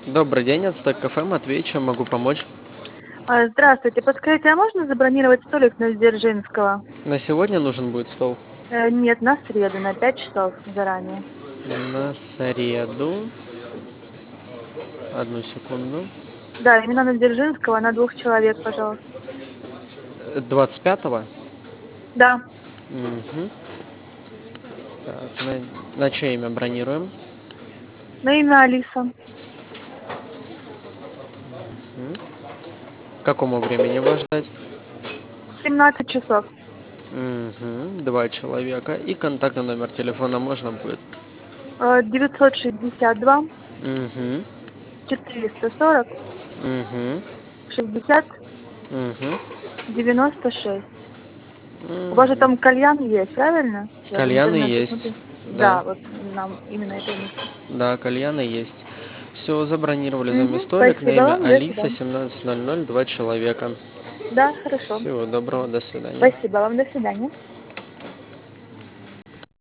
Добрый день, Ацтек Кафе, Матвей, чем могу помочь? Здравствуйте. Подскажите, а можно забронировать столик на Дзержинского? На сегодня нужен будет стол? Нет, на среду, на 5 часов заранее. На среду. Одну секунду. Да, именно на Дзержинского, на 2 человек, пожалуйста. 25-го? Да, Мгм. Так, на чье имя бронируем? на имя Алиса. Мгм. К какому времени вас ждать? 17 часов. Мгм. Два человека. И контактный номер телефона можно будет? 962 Угу. 440 Угу. 60 Угу. 96. У вас же Угу. там кальян есть, правильно? Я в Кальяны интернете есть. смотрю. Да. Да, вот нам именно это и нужно. Да, кальяны есть. Все, забронировали за вами столик на Спасибо имя вам, до Алиса, свидания. 17:00, два человека. Да, хорошо. Всего доброго, до свидания. Спасибо вам, до свидания.